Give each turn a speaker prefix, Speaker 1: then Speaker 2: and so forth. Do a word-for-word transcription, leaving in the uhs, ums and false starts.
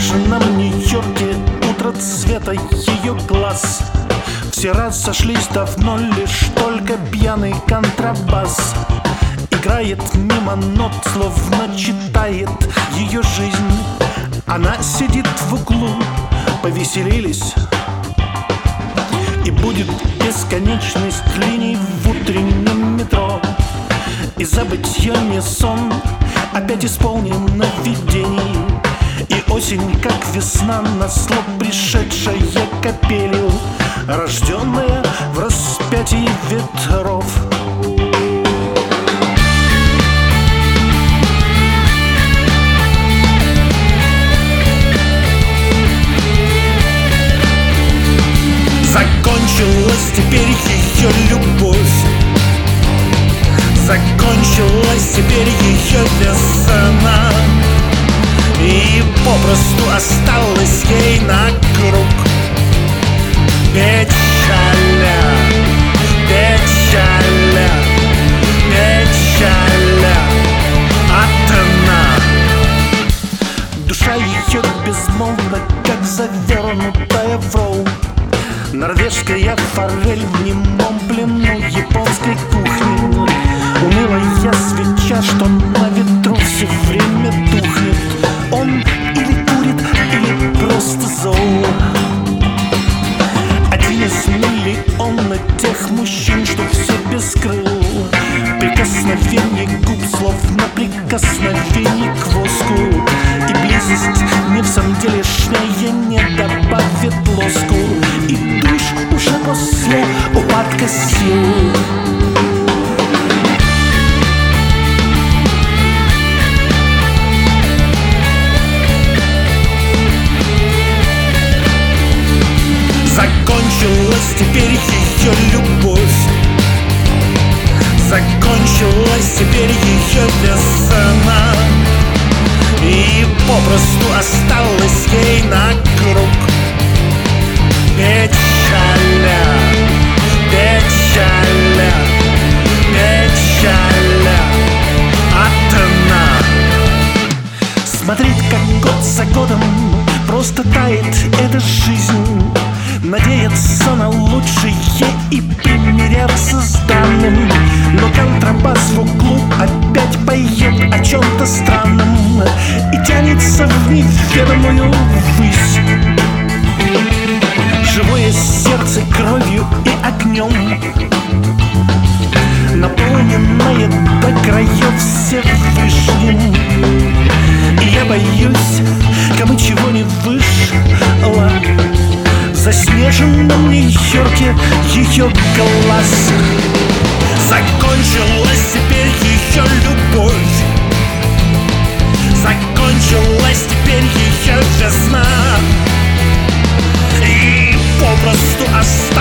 Speaker 1: заснеженном Нью-Йорке утро цвета ее глаз. Все разошлись давно, лишь только пьяный контрабас играет мимо нот, словно читает ее жизнь. Она сидит в углу, повеселились, и будет бесконечность линий в утреннем метро. И забытье не сон, опять исполнено видений. И осень, как весна, на слов пришедшая капелью, рожденная в распятии ветров. Закончилась теперь ее любовь, закончилась теперь ее весна, и попросту осталась ей на круг печаля, печаля, печаля одна. Душа ее безмолвна, как завернутая в ролл, норвежская форель в немом плену японской кухни. Унылая свеча, что на ветру все время тухнет. Он или курит, или просто зол. Один из миллиона тех мужчин, что все без крыл. Прикосновение губ, словно прикосновение к воску. И близость не в самом деле лишняя не добавит лоску. И душ уже после упадка сил. Закончилась теперь ее любовь, закончилась теперь ее весна, и попросту осталась ей на круг печаля, печаля, печаля одна. Смотреть, как год за годом просто тает эта жизнь, надеяться на лучшее и примиряться с данным. Но контрабас в углу опять поет о чем-то странном и тянется в неведомую высь. Живое сердце кровью и огнем, наполненное до краев Всевышним. И я боюсь, кому чего не вышло в заснеженном Нью-Йорке ее глаз. Закончилась теперь ее любовь, закончилась теперь ее весна, и попросту осталась